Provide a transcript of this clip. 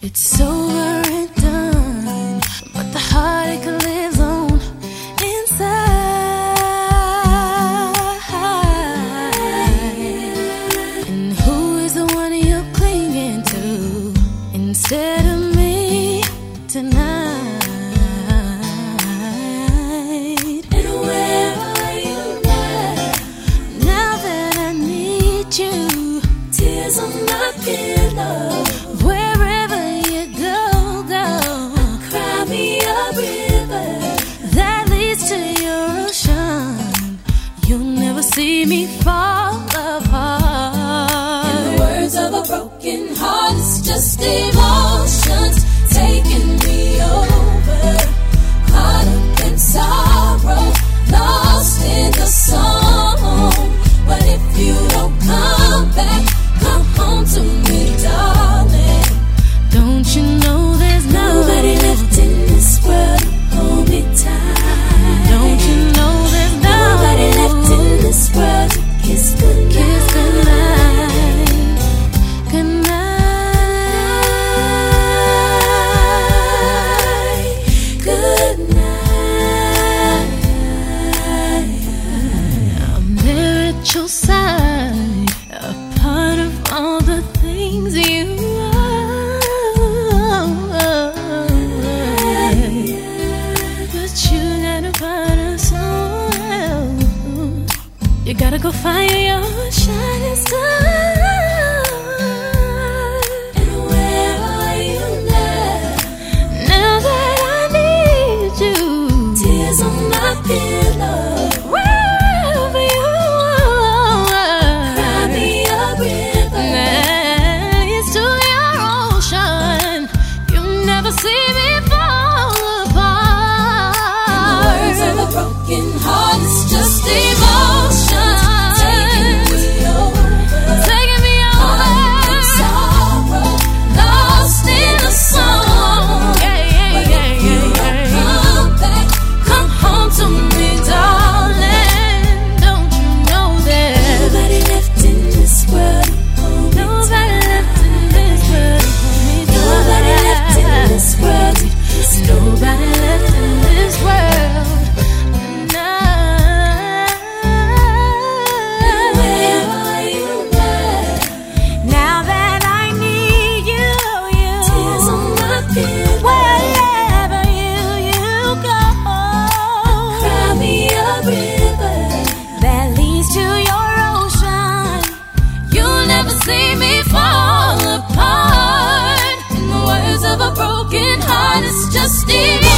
It's over and done, but the heartache lives on inside. And who is the one you're clinging to instead of me tonight? And where are you now that I need you? Tears on my pillow. Wherever you go, go. Cry me a river that leads to your ocean. You'll never see me fall apart. In the words of a broken heart, it's just emotions taking me over. Caught up in sorrow, lost in the song. But if you don't come back, come home to me, darling. Don't you know there's nobody left in this world to hold me tight? Don't you know there's nobody left in this world to kiss goodnight? Kiss goodnight, goodnight, goodnight. I'm there at your side, a part of all the things you are. But you gotta find us somewhere else. You gotta go find your shining star. And where are you now that I need you? Tears on my pillow. Wherever you are, cry me a river that leads to your ocean. You never see me fall apart. In the words of a broken heart, it's just emotion taking me over. Taking me over. I'm sorrow, lost in the song. Yeah, yeah, but yeah, if you don't come back, come home to me, darling. Don't you know there's nobody left in this world to hold me tight? Nobody left in this world to hold me tight. Nobody left in this world to kiss goodnight. Nobody left in this world tonight. Where are you now that I need you? Tears on my pillow. Wherever you go, cry me a river that leads to your ocean. You'll never see me fall apart. In the words of a broken heart, it's just